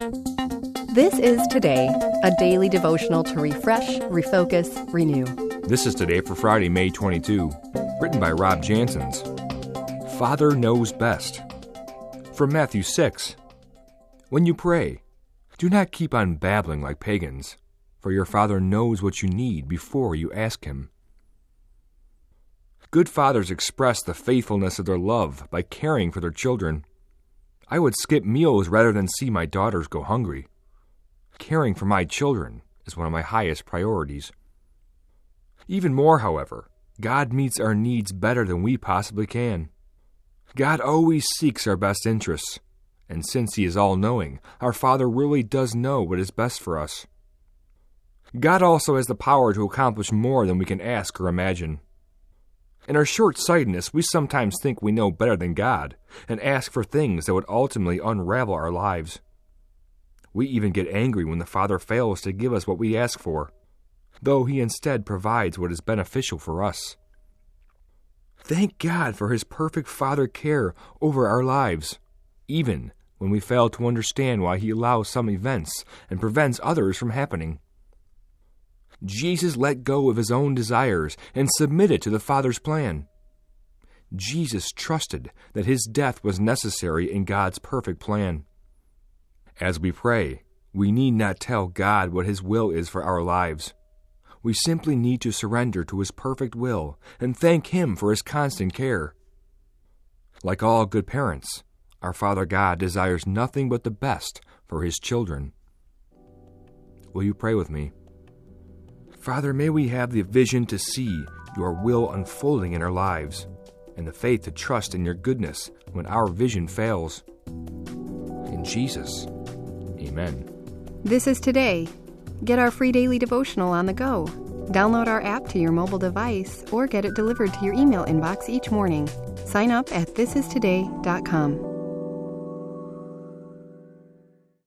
This is Today, a daily devotional to refresh, refocus, renew. This is Today for Friday, May 22, written by Rob Jansons. Father knows best. From Matthew 6. When you pray, do not keep on babbling like pagans, for your Father knows what you need before you ask Him. Good fathers express the faithfulness of their love by caring for their children. I would skip meals rather than see my daughters go hungry. Caring for my children is one of my highest priorities. Even more, however, God meets our needs better than we possibly can. God always seeks our best interests, and since He is all-knowing, our Father really does know what is best for us. God also has the power to accomplish more than we can ask or imagine. In our short-sightedness, we sometimes think we know better than God and ask for things that would ultimately unravel our lives. We even get angry when the Father fails to give us what we ask for, though He instead provides what is beneficial for us. Thank God for His perfect Father care over our lives, even when we fail to understand why He allows some events and prevents others from happening. Jesus let go of His own desires and submitted to the Father's plan. Jesus trusted that His death was necessary in God's perfect plan. As we pray, we need not tell God what His will is for our lives. We simply need to surrender to His perfect will and thank Him for His constant care. Like all good parents, our Father God desires nothing but the best for His children. Will you pray with me? Father, may we have the vision to see Your will unfolding in our lives and the faith to trust in Your goodness when our vision fails. In Jesus, amen. This is Today. Get our free daily devotional on the go. Download our app to your mobile device or get it delivered to your email inbox each morning. Sign up at thisistoday.com.